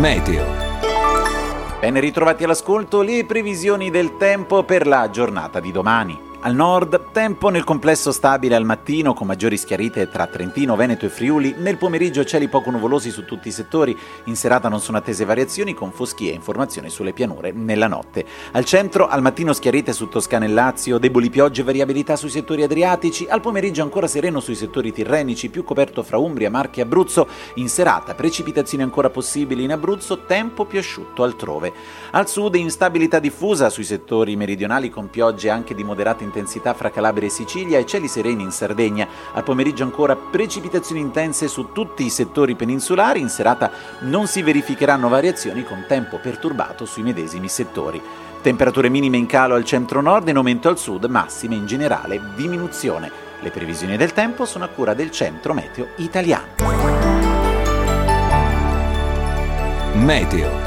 Meteo. Ben ritrovati all'ascolto, le previsioni del tempo per la giornata di domani. Al nord, tempo nel complesso stabile al mattino, con maggiori schiarite tra Trentino, Veneto e Friuli. Nel pomeriggio cieli poco nuvolosi su tutti i settori. In serata non sono attese variazioni, con foschie e informazioni sulle pianure nella notte. Al centro, al mattino schiarite su Toscana e Lazio, deboli piogge e variabilità sui settori adriatici. Al pomeriggio ancora sereno sui settori tirrenici, più coperto fra Umbria, Marche e Abruzzo. In serata, precipitazioni ancora possibili in Abruzzo, tempo più asciutto altrove. Al sud, instabilità diffusa sui settori meridionali, con piogge anche di moderata intensità fra Calabria e Sicilia e cieli sereni in Sardegna. Al pomeriggio ancora precipitazioni intense su tutti i settori peninsulari. In serata non si verificheranno variazioni, con tempo perturbato sui medesimi settori. Temperature minime in calo al centro-nord, in aumento al sud, massime in generale diminuzione. Le previsioni del tempo sono a cura del Centro Meteo Italiano. Meteo.